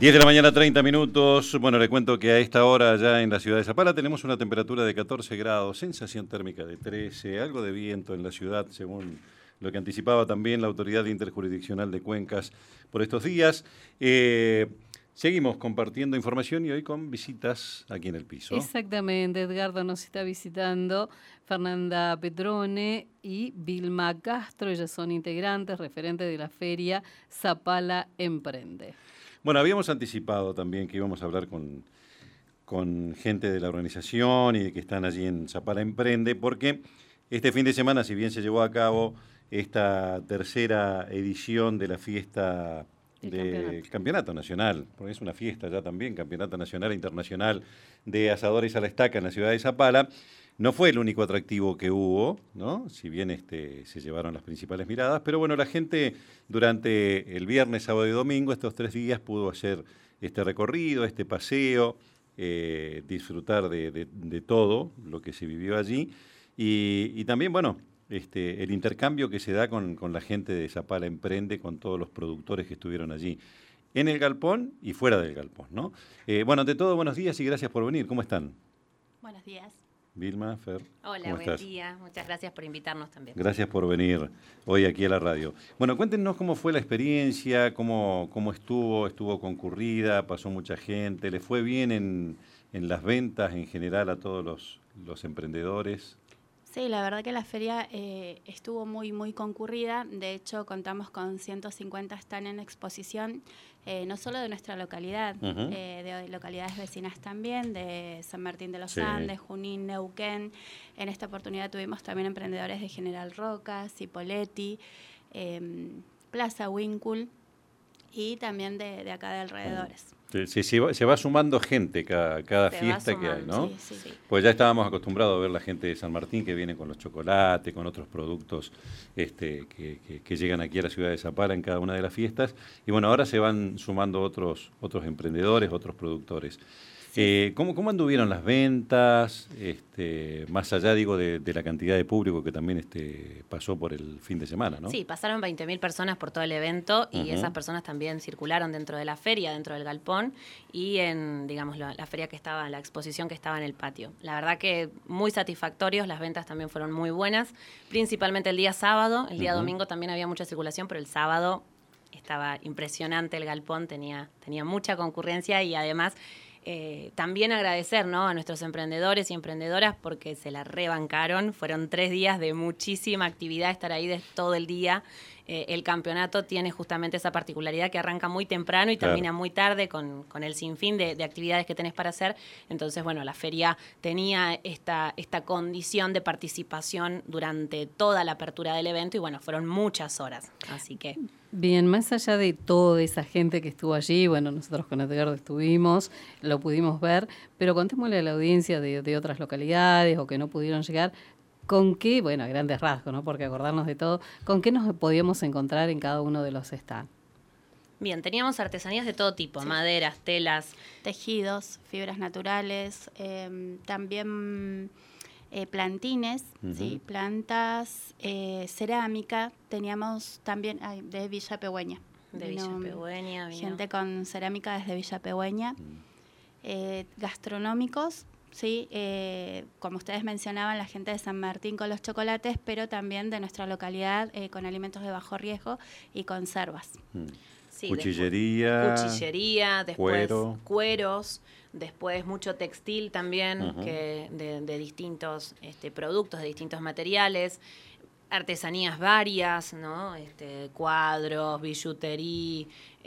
10 de la mañana, 30 minutos. Bueno, le cuento que a esta hora ya en la ciudad de Zapala tenemos una temperatura de 14 grados, sensación térmica de 13, algo de viento en la ciudad, según lo que anticipaba también la Autoridad Interjurisdiccional de Cuencas por estos días. Seguimos compartiendo información y hoy con visitas aquí en el piso. Exactamente, Edgardo nos está visitando Fernanda Petrone y Vilma Castro. Ellas son integrantes, referentes de la feria Zapala Emprende. Bueno, habíamos anticipado también que íbamos a hablar con gente de la organización y de que están allí en Zapala Emprende, porque este fin de semana, si bien se llevó a cabo esta tercera edición de la fiesta del campeonato nacional, porque es una fiesta ya también, campeonato nacional e internacional de asadores a la estaca en la ciudad de Zapala. No fue el único atractivo que hubo, ¿no? Si bien se llevaron las principales miradas, pero bueno, la gente durante el viernes, sábado y domingo, estos 3 días, pudo hacer este recorrido, este paseo, disfrutar de todo lo que se vivió allí y también, bueno, el intercambio que se da con la gente de Zapala Emprende, con todos los productores que estuvieron allí, en el galpón y fuera del galpón, ¿no? Bueno, ante todo, buenos días y gracias por venir. ¿Cómo están? Buenos días. Vilma, Fer. Hola, ¿cómo buen estás? día. Muchas gracias por invitarnos también. Gracias por venir hoy aquí a la radio. Bueno, cuéntenos cómo fue la experiencia, cómo estuvo concurrida, pasó mucha gente, ¿le fue bien en las ventas en general a todos los emprendedores? Sí, la verdad que la feria estuvo muy concurrida. De hecho, contamos con 150 stands en exposición, no solo de nuestra localidad, de localidades vecinas también, de San Martín de los Andes, Junín, Neuquén. En esta oportunidad tuvimos también emprendedores de General Roca, Cipolletti, Plaza Winkle y también de acá de alrededores. Se va sumando gente cada fiesta que hay, ¿no? Sí. Pues ya estábamos acostumbrados a ver la gente de San Martín que viene con los chocolates, con otros productos que llegan aquí a la ciudad de Zapala en cada una de las fiestas. Y bueno, ahora se van sumando otros emprendedores, otros productores. Sí. ¿Cómo anduvieron las ventas? Más allá, digo, de la cantidad de público que también pasó por el fin de semana, ¿no? Sí, pasaron 20.000 personas por todo el evento y esas personas también circularon dentro de la feria, dentro del galpón y en, digamos, la feria que estaba, la exposición que estaba en el patio. La verdad que muy satisfactorios, las ventas también fueron muy buenas, principalmente el día sábado. El día domingo también había mucha circulación, pero el sábado estaba impresionante el galpón, tenía mucha concurrencia y además... también agradecer, ¿no?, a nuestros emprendedores y emprendedoras porque se la rebancaron. Fueron 3 días de muchísima actividad, estar ahí todo el día. El campeonato tiene justamente esa particularidad que arranca muy temprano y termina muy tarde con el sinfín de actividades que tenés para hacer. Entonces, bueno, la feria tenía esta condición de participación durante toda la apertura del evento y, bueno, fueron muchas horas. Así que... Bien, más allá de toda esa gente que estuvo allí, bueno, nosotros con Edgardo estuvimos, lo pudimos ver, pero contémosle a la audiencia de otras localidades o que no pudieron llegar, ¿con qué, bueno, a grandes rasgos, ¿no?, porque acordarnos de todo, con qué nos podíamos encontrar en cada uno de los stands? Bien, teníamos artesanías de todo tipo, maderas, telas, tejidos, fibras naturales, también... plantines, ¿sí?, plantas, cerámica, teníamos también de Villa Pegüeña. Gente con cerámica desde Villa Pegüeña. Gastronómicos, sí, como ustedes mencionaban, la gente de San Martín con los chocolates, pero también de nuestra localidad con alimentos de bajo riesgo y conservas. Sí, cuchillería, después cueros, después mucho textil también, que de distintos productos, de distintos materiales, artesanías varias, ¿no? Cuadros, billutería,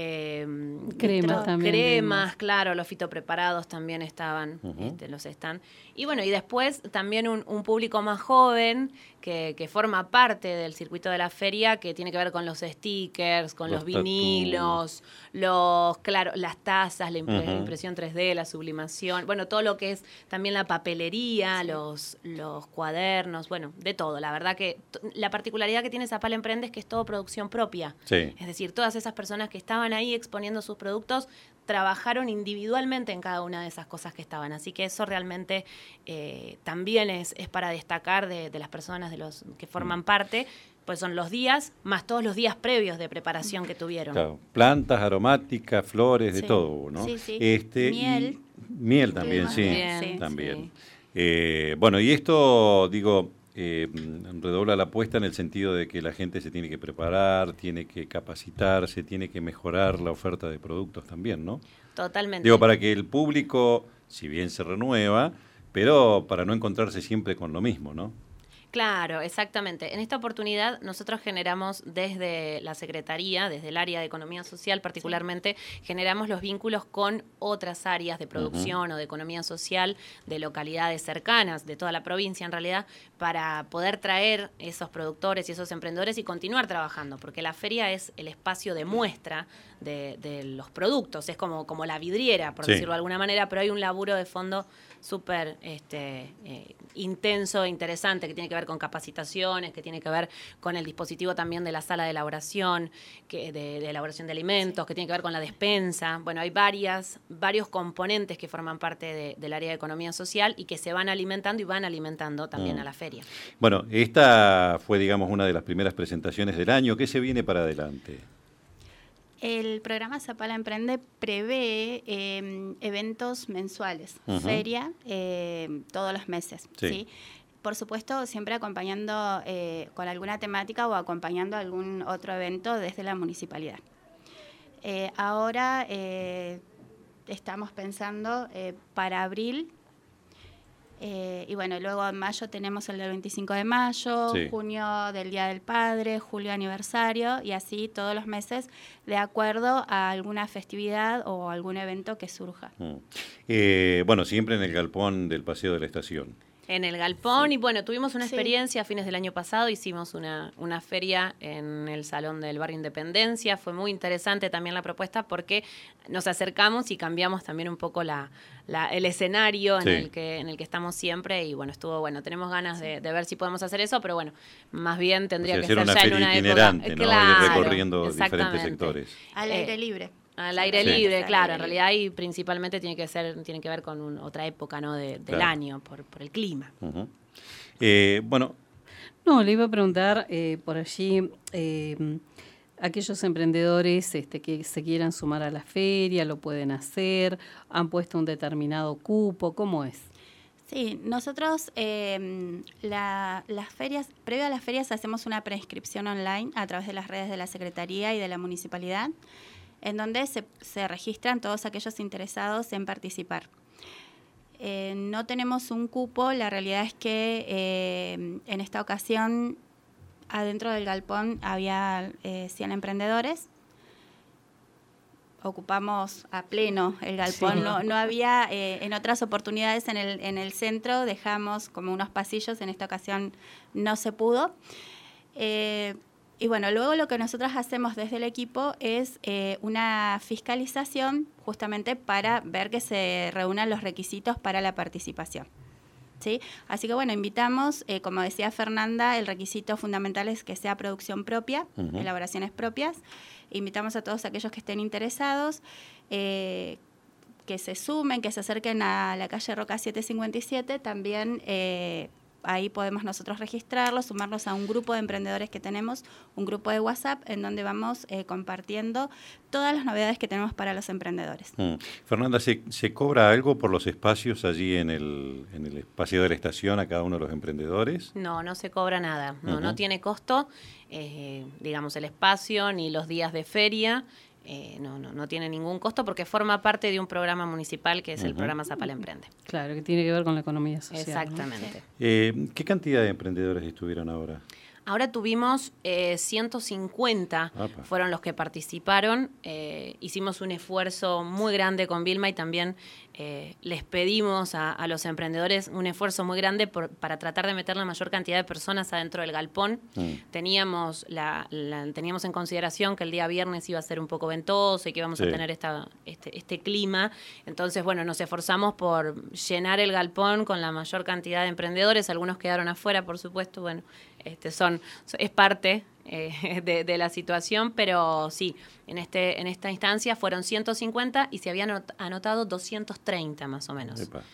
cremas, claro, los fitopreparados también estaban, los están. Y bueno, y después también un público más joven que forma parte del circuito de la feria, que tiene que ver con los stickers, con los vinilos, las tazas, la impresión 3D, la sublimación, bueno, todo lo que es también la papelería, los cuadernos, bueno, de todo. La verdad que la particularidad que tiene Zapala Emprende es que es todo producción propia. Sí. Es decir, todas esas personas que estaban ahí exponiendo sus productos trabajaron individualmente en cada una de esas cosas que estaban. Así que eso realmente también es para destacar de las personas de los que forman parte, pues son los días más todos los días previos de preparación que tuvieron. Claro, plantas aromáticas, flores, de todo, ¿no? Sí, sí. Miel. Miel también, sí. Bien, También. Sí. Bueno, y esto, digo, redobla la apuesta en el sentido de que la gente se tiene que preparar, tiene que capacitarse, tiene que mejorar la oferta de productos también, ¿no? Totalmente. Digo, para que el público, si bien se renueva, pero para no encontrarse siempre con lo mismo, ¿no? Claro, exactamente. En esta oportunidad nosotros generamos desde la Secretaría, desde el área de Economía Social particularmente, generamos los vínculos con otras áreas de producción o de economía social de localidades cercanas, de toda la provincia en realidad, para poder traer esos productores y esos emprendedores y continuar trabajando, porque la feria es el espacio de muestra de los productos, es como la vidriera, por decirlo de alguna manera, pero hay un laburo de fondo súper intenso, interesante, que tiene que ver con capacitaciones, que tiene que ver con el dispositivo también de la sala de elaboración, de elaboración de alimentos, que tiene que ver con la despensa. Bueno, hay varios componentes que forman parte del área de economía social y que se van alimentando y van alimentando también a la feria. Bueno, esta fue, digamos, una de las primeras presentaciones del año. ¿Qué se viene para adelante? El programa Zapala Emprende prevé eventos mensuales, feria, todos los meses, ¿sí? Por supuesto, siempre acompañando con alguna temática o acompañando algún otro evento desde la municipalidad. Ahora estamos pensando para abril, y bueno, luego en mayo tenemos el del 25 de mayo, junio del Día del Padre, julio aniversario, y así todos los meses de acuerdo a alguna festividad o algún evento que surja. Bueno, siempre en el galpón del Paseo de la Estación. En el galpón, y bueno, tuvimos una experiencia a fines del año pasado, hicimos una feria en el Salón del Barrio Independencia, fue muy interesante también la propuesta porque nos acercamos y cambiamos también un poco el escenario en el que estamos siempre, y bueno, estuvo bueno, tenemos ganas de ver si podemos hacer eso, pero bueno, más bien tendría que ser ya en una itinerante, época, ¿no? claro, Ir recorriendo diferentes sectores. Al aire libre. Al aire libre, claro, en realidad y principalmente tiene que ver con otra época, ¿no? del año, por el clima. Bueno. No, le iba a preguntar por allí aquellos emprendedores que se quieran sumar a la feria, lo pueden hacer, han puesto un determinado cupo, ¿cómo es? Sí, nosotros las ferias, previo a las ferias hacemos una preinscripción online a través de las redes de la Secretaría y de la Municipalidad, en donde se registran todos aquellos interesados en participar. No tenemos un cupo, la realidad es que en esta ocasión adentro del galpón había 100 emprendedores. Ocupamos a pleno el galpón, no había, en otras oportunidades en el centro dejamos como unos pasillos, en esta ocasión no se pudo. Y bueno, luego lo que nosotros hacemos desde el equipo es una fiscalización justamente para ver que se reúnan los requisitos para la participación, ¿sí? Así que bueno, invitamos, como decía Fernanda, el requisito fundamental es que sea producción propia, elaboraciones propias. Invitamos a todos aquellos que estén interesados, que se sumen, que se acerquen a la calle Roca 757, también ahí podemos nosotros registrarlos, sumarlos a un grupo de emprendedores que tenemos, un grupo de WhatsApp, en donde vamos compartiendo todas las novedades que tenemos para los emprendedores. Fernanda, ¿se cobra algo por los espacios allí en el espacio de la estación a cada uno de los emprendedores? No se cobra nada, no tiene costo, digamos, el espacio ni los días de feria. No tiene ningún costo porque forma parte de un programa municipal que es el programa Zapala Emprende. Claro, que tiene que ver con la economía social. Exactamente. ¿no? ¿Qué cantidad de emprendedores estuvieron ahora? Ahora tuvimos 150, fueron los que participaron. Hicimos un esfuerzo muy grande con Vilma y también les pedimos a los emprendedores un esfuerzo muy grande para tratar de meter la mayor cantidad de personas adentro del galpón. Teníamos teníamos en consideración que el día viernes iba a ser un poco ventoso y que íbamos a tener este clima. Entonces, bueno, nos esforzamos por llenar el galpón con la mayor cantidad de emprendedores. Algunos quedaron afuera, por supuesto, bueno, es parte de la situación, pero sí, en esta instancia fueron 150 y se habían anotado 230 más o menos. Epa.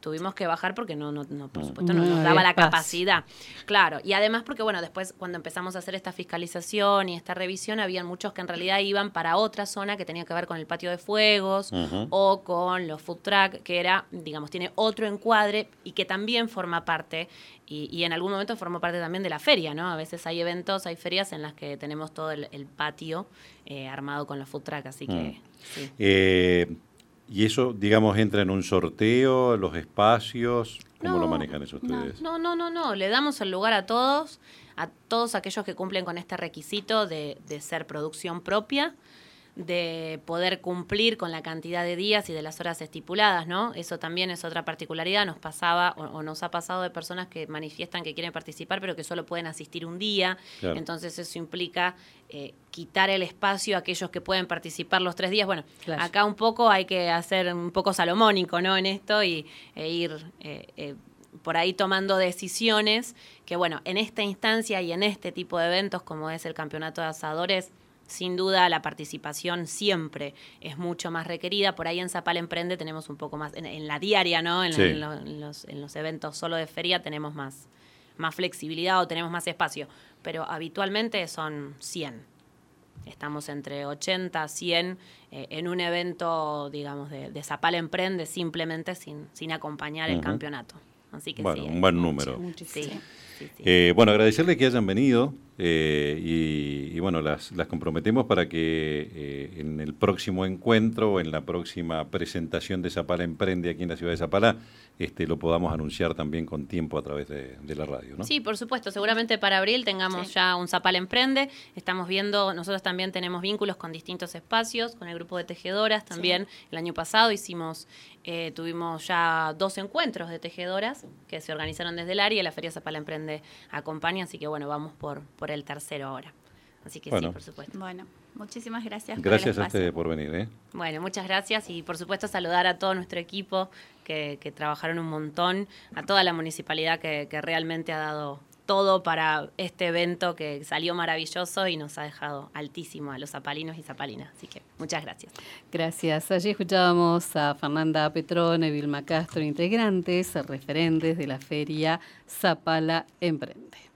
tuvimos que bajar porque por supuesto no nos daba la capacidad. Claro, y además porque, bueno, después cuando empezamos a hacer esta fiscalización y esta revisión, habían muchos que en realidad iban para otra zona que tenía que ver con el patio de fuegos o con los food truck, que era, digamos, tiene otro encuadre y que también forma parte, y en algún momento formó parte también de la feria, ¿no? A veces hay eventos, hay ferias en las que tenemos todo el patio armado con los food truck, así que sí. ¿Y eso, digamos, entra en un sorteo, los espacios? ¿Cómo lo manejan eso ustedes? No. Le damos el lugar a todos aquellos que cumplen con este requisito de ser producción propia, de poder cumplir con la cantidad de días y de las horas estipuladas, ¿no? Eso también es otra particularidad. Nos pasaba o nos ha pasado de personas que manifiestan que quieren participar, pero que solo pueden asistir un día. Claro. Entonces eso implica quitar el espacio a aquellos que pueden participar los 3 días. Bueno, claro. Acá un poco hay que hacer un poco salomónico, ¿no? En esto e ir por ahí tomando decisiones que, bueno, en esta instancia y en este tipo de eventos como es el Campeonato de Asadores, sin duda la participación siempre es mucho más requerida. Por ahí en Zapala Emprende tenemos un poco más, en la diaria, ¿no? En los eventos solo de feria tenemos más flexibilidad o tenemos más espacio. Pero habitualmente son 100. Estamos entre 80 a 100 en un evento, digamos, de Zapala Emprende, simplemente sin acompañar el campeonato. Así que bueno, sí, un buen número. Sí. Bueno, agradecerles que hayan venido y bueno, las comprometemos para que en el próximo encuentro o en la próxima presentación de Zapala Emprende aquí en la ciudad de Zapala lo podamos anunciar también con tiempo a través de la radio, ¿no? Sí, por supuesto. Seguramente para abril tengamos ya un Zapala Emprende. Estamos viendo, nosotros también tenemos vínculos con distintos espacios, con el grupo de tejedoras también. Sí. El año pasado tuvimos ya 2 encuentros de tejedoras que se organizaron desde el área y la Feria Zapala Emprende acompaña, así que bueno, vamos por el tercero ahora. Así que bueno, sí, por supuesto. Bueno, muchísimas gracias. Gracias a ustedes por venir. Bueno, muchas gracias y por supuesto saludar a todo nuestro equipo que trabajaron un montón, a toda la municipalidad que realmente ha dado todo para este evento que salió maravilloso y nos ha dejado altísimo a los zapalinos y zapalinas. Así que muchas gracias. Gracias. Allí escuchábamos a Fernanda Petrone, Vilma Castro, integrantes, referentes de la Feria Zapala Emprende.